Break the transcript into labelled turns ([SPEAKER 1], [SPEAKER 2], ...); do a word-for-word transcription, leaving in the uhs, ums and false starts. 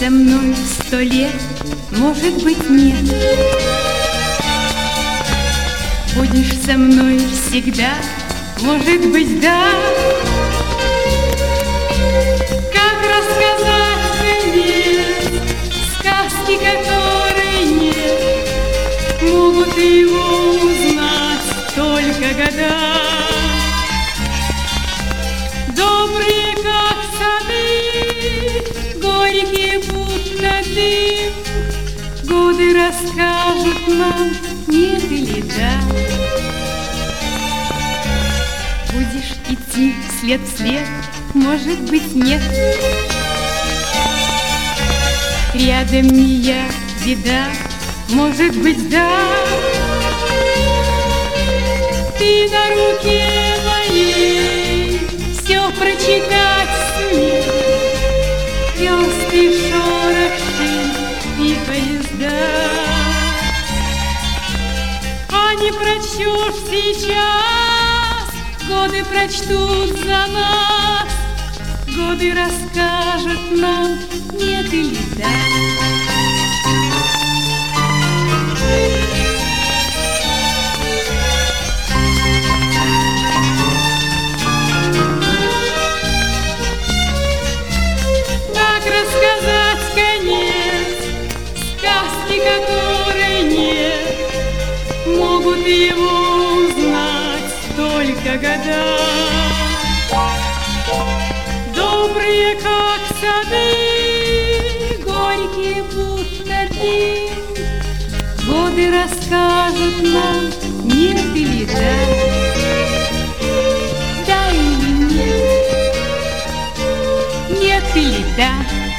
[SPEAKER 1] со мной сто лет, может быть, нет. Будешь со мной всегда, может быть, да. Как рассказать конец сказки, которой нет, могут его узнать только года. Добрые, как сады, горькие, будто дым, годы расскажут нам, нет или да. Будешь идти след в след, может быть, нет. Рядом не я, беда, может быть, да. Ты на руке моей все прочитать сумеешь, звезд и шорох шин и поезда. А не прочтешь сейчас, годы прочтут за нас, годы расскажут нам, нет или да. Как рассказать конец сказки, которой нет, могут его узнать только года. Добрые, как сады, горькие, будто дым, годы расскажут нам, нет или да. Да или нет, нет или да.